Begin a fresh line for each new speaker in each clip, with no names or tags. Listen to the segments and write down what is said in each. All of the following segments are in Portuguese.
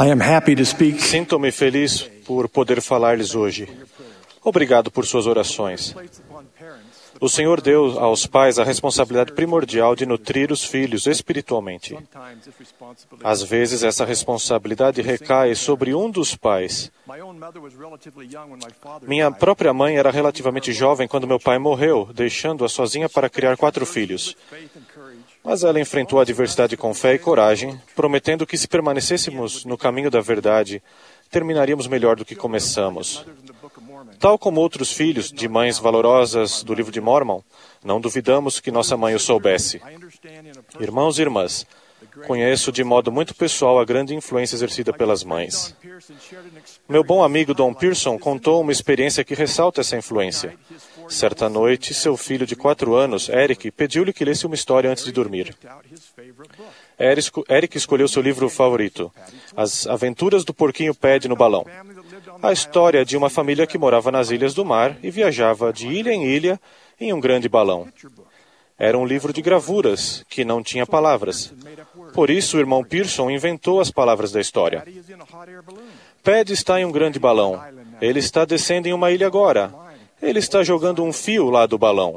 I am happy to speak.
Sinto-me feliz por poder falar-lhes hoje. Obrigado por suas orações. O Senhor deu aos pais a responsabilidade primordial de nutrir os filhos espiritualmente. Às vezes, essa responsabilidade recai sobre um dos pais. Minha própria mãe era relativamente jovem quando meu pai morreu, deixando-a sozinha para criar 4 filhos. Mas ela enfrentou a adversidade com fé e coragem, prometendo que se permanecêssemos no caminho da verdade, terminaríamos melhor do que começamos. Tal como outros filhos de mães valorosas do livro de Mormon, não duvidamos que nossa mãe o soubesse. Irmãos e irmãs, conheço de modo muito pessoal a grande influência exercida pelas mães. Meu bom amigo Don Pearson contou uma experiência que ressalta essa influência. Certa noite, seu filho de 4 anos, Eric, pediu-lhe que lesse uma história antes de dormir. Eric escolheu seu livro favorito, As Aventuras do Porquinho Pad no Balão. A história de uma família que morava nas ilhas do mar e viajava de ilha em ilha em um grande balão. Era um livro de gravuras, que não tinha palavras. Por isso, o irmão Pearson inventou as palavras da história. Pad está em um grande balão. Ele está descendo em uma ilha agora. Ele está jogando um fio lá do balão.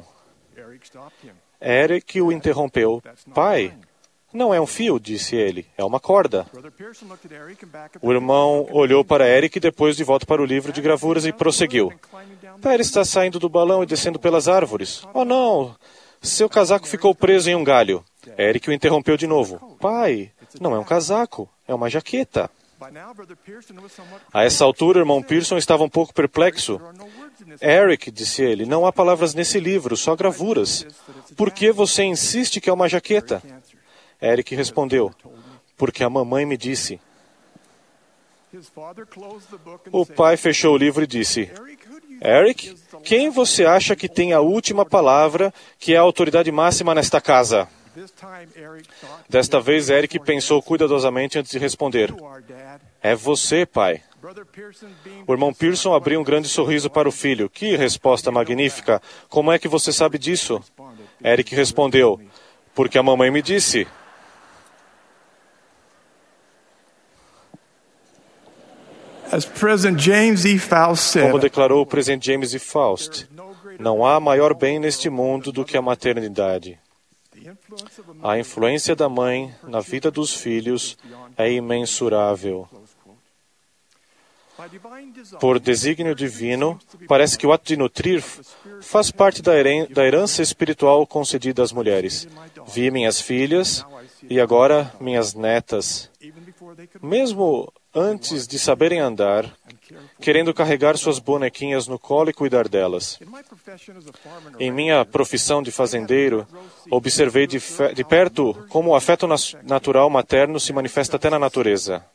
Eric o interrompeu. Pai, não é um fio, disse ele. É uma corda. O irmão olhou para Eric e depois de volta para o livro de gravuras e prosseguiu. Pad está saindo do balão e descendo pelas árvores. Oh, não! Seu casaco ficou preso em um galho. Eric o interrompeu de novo. Pai, não é um casaco, é uma jaqueta. A essa altura, o irmão Pearson estava um pouco perplexo. Eric, disse ele, não há palavras nesse livro, só gravuras. Por que você insiste que é uma jaqueta? Eric respondeu, porque a mamãe me disse. O pai fechou o livro e disse, Eric, quem você acha que tem a última palavra, que é a autoridade máxima nesta casa? Desta vez, Eric pensou cuidadosamente antes de responder. É você, pai. O irmão Pearson abriu um grande sorriso para o filho. Que resposta magnífica! Como é que você sabe disso? Eric respondeu, porque a mamãe me disse.
As President James E. Faust said,
Como declarou o presidente James E. Faust, não há maior bem neste mundo do que a maternidade. A influência da mãe na vida dos filhos é imensurável. Por desígnio divino, parece que o ato de nutrir faz parte da herança espiritual concedida às mulheres. Vi minhas filhas e agora minhas netas, mesmo antes de saberem andar, querendo carregar suas bonequinhas no colo e cuidar delas. Em minha profissão de fazendeiro, observei de perto como o afeto natural materno se manifesta até na natureza.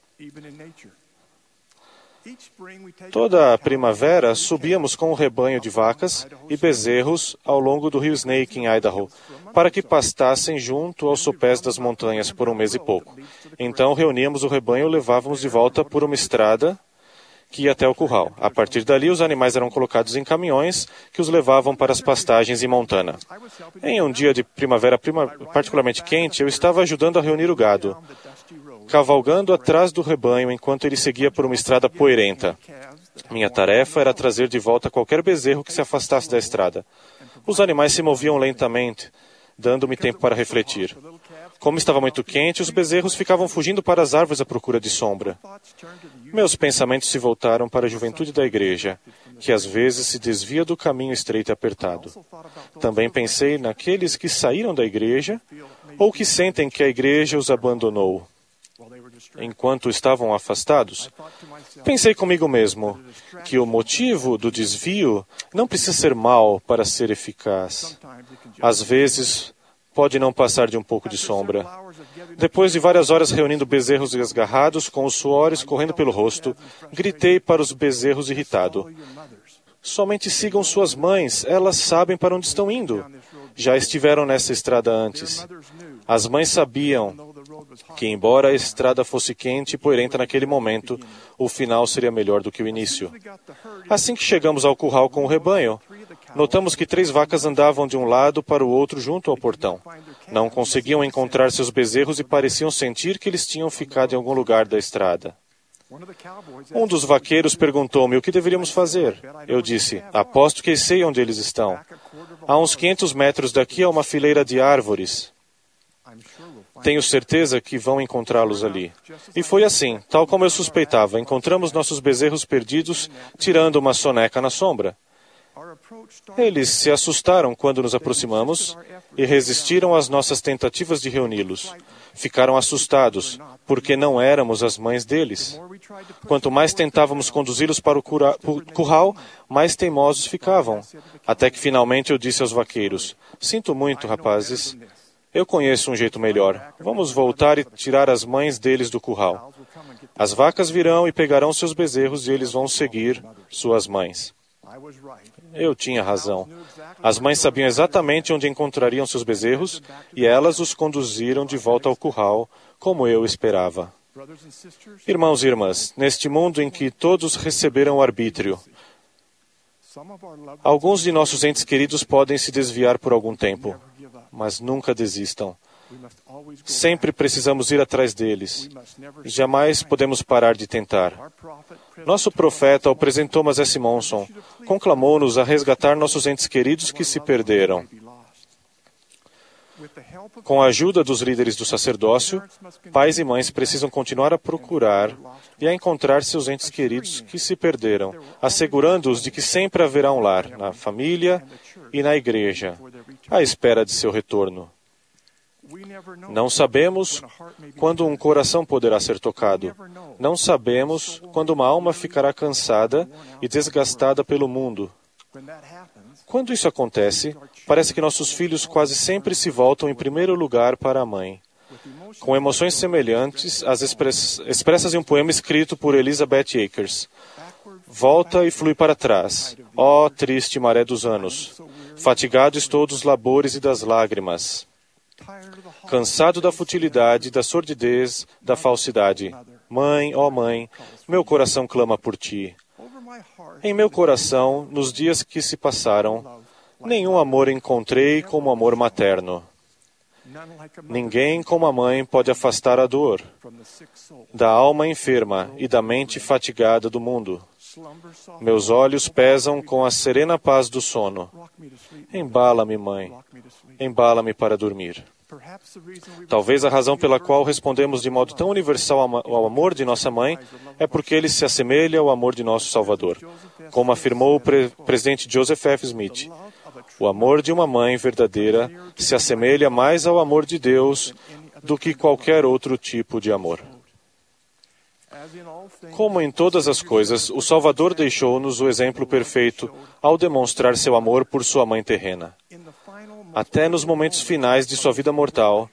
Toda a primavera, subíamos com um rebanho de vacas e bezerros ao longo do rio Snake, em Idaho, para que pastassem junto aos sopés das montanhas por um mês e pouco. Então, reuníamos o rebanho e levávamos de volta por uma estrada que ia até o curral. A partir dali, os animais eram colocados em caminhões que os levavam para as pastagens em Montana. Em um dia de primavera particularmente quente, eu estava ajudando a reunir o gado, cavalgando atrás do rebanho enquanto ele seguia por uma estrada poeirenta. Minha tarefa era trazer de volta qualquer bezerro que se afastasse da estrada. Os animais se moviam lentamente, dando-me tempo para refletir. Como estava muito quente, os bezerros ficavam fugindo para as árvores à procura de sombra. Meus pensamentos se voltaram para a juventude da igreja, que às vezes se desvia do caminho estreito e apertado. Também pensei naqueles que saíram da igreja ou que sentem que a igreja os abandonou. Enquanto estavam afastados, pensei comigo mesmo que o motivo do desvio não precisa ser mau para ser eficaz. Às vezes, pode não passar de um pouco de sombra. Depois de várias horas reunindo bezerros desgarrados, com os suores correndo pelo rosto, gritei para os bezerros irritado. Somente sigam suas mães, elas sabem para onde estão indo. Já estiveram nessa estrada antes. As mães sabiam que, embora a estrada fosse quente e poeirenta naquele momento, o final seria melhor do que o início. Assim que chegamos ao curral com o rebanho, notamos que 3 vacas andavam de um lado para o outro junto ao portão. Não conseguiam encontrar seus bezerros e pareciam sentir que eles tinham ficado em algum lugar da estrada. Um dos vaqueiros perguntou-me o que deveríamos fazer. Eu disse, aposto que sei onde eles estão. A uns 500 metros daqui há uma fileira de árvores. Tenho certeza que vão encontrá-los ali. E foi assim, tal como eu suspeitava. Encontramos nossos bezerros perdidos, tirando uma soneca na sombra. Eles se assustaram quando nos aproximamos e resistiram às nossas tentativas de reuni-los. Ficaram assustados, porque não éramos as mães deles. Quanto mais tentávamos conduzi-los para o curral, mais teimosos ficavam. Até que finalmente eu disse aos vaqueiros, sinto muito, rapazes. Eu conheço um jeito melhor. Vamos voltar e tirar as mães deles do curral. As vacas virão e pegarão seus bezerros e eles vão seguir suas mães. Eu tinha razão. As mães sabiam exatamente onde encontrariam seus bezerros e elas os conduziram de volta ao curral, como eu esperava. Irmãos e irmãs, neste mundo em que todos receberam o arbítrio, alguns de nossos entes queridos podem se desviar por algum tempo, mas nunca desistam. Sempre precisamos ir atrás deles. Jamais podemos parar de tentar. Nosso profeta, o presidente Thomas S. Monson, conclamou-nos a resgatar nossos entes queridos que se perderam. Com a ajuda dos líderes do sacerdócio, pais e mães precisam continuar a procurar e a encontrar seus entes queridos que se perderam, assegurando-os de que sempre haverá um lar, na família e na igreja, à espera de seu retorno. Não sabemos quando um coração poderá ser tocado. Não sabemos quando uma alma ficará cansada e desgastada pelo mundo. Quando isso acontece, parece que nossos filhos quase sempre se voltam em primeiro lugar para a mãe. Com emoções semelhantes às expressas em um poema escrito por Elizabeth Akers. Volta e flui para trás, ó triste maré dos anos. Fatigado estou dos labores e das lágrimas. Cansado da futilidade, da sordidez, da falsidade. Mãe, ó mãe, meu coração clama por ti. Em meu coração, nos dias que se passaram, nenhum amor encontrei como o amor materno. Ninguém como a mãe pode afastar a dor da alma enferma e da mente fatigada do mundo. Meus olhos pesam com a serena paz do sono. Embala-me, mãe. Embala-me para dormir. Talvez a razão pela qual respondemos de modo tão universal ao amor de nossa mãe é porque ele se assemelha ao amor de nosso Salvador. Como afirmou o presidente Joseph F. Smith, o amor de uma mãe verdadeira se assemelha mais ao amor de Deus do que qualquer outro tipo de amor. Como em todas as coisas, o Salvador deixou-nos o exemplo perfeito ao demonstrar seu amor por sua mãe terrena. Até nos momentos finais de sua vida mortal,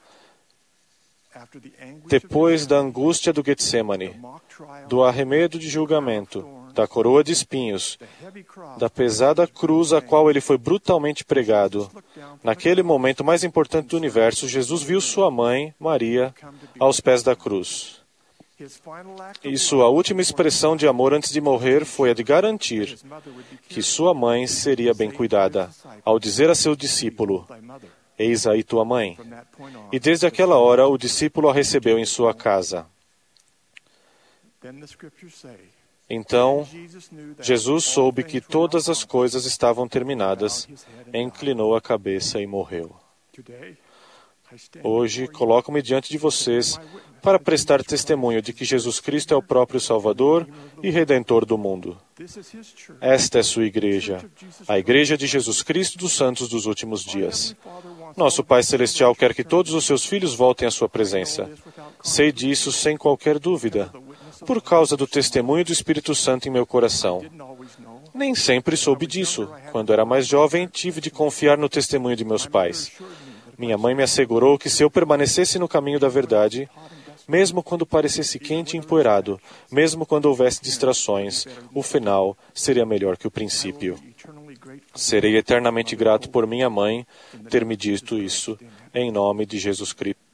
depois da angústia do Getsemane, do arremedo de julgamento, da coroa de espinhos, da pesada cruz a qual ele foi brutalmente pregado, naquele momento mais importante do universo, Jesus viu sua mãe, Maria, aos pés da cruz. E sua última expressão de amor antes de morrer foi a de garantir que sua mãe seria bem cuidada, ao dizer a seu discípulo, eis aí tua mãe. E desde aquela hora o discípulo a recebeu em sua casa. Então, Jesus soube que todas as coisas estavam terminadas, inclinou a cabeça e morreu. Hoje, coloco-me diante de vocês para prestar testemunho de que Jesus Cristo é o próprio Salvador e Redentor do mundo. Esta é sua igreja, a Igreja de Jesus Cristo dos Santos dos Últimos Dias. Nosso Pai Celestial quer que todos os seus filhos voltem à sua presença. Sei disso sem qualquer dúvida, por causa do testemunho do Espírito Santo em meu coração. Nem sempre soube disso. Quando era mais jovem, tive de confiar no testemunho de meus pais. Minha mãe me assegurou que se eu permanecesse no caminho da verdade, mesmo quando parecesse quente e empoeirado, mesmo quando houvesse distrações, o final seria melhor que o princípio. Serei eternamente grato por minha mãe ter me dito isso, em nome de Jesus Cristo.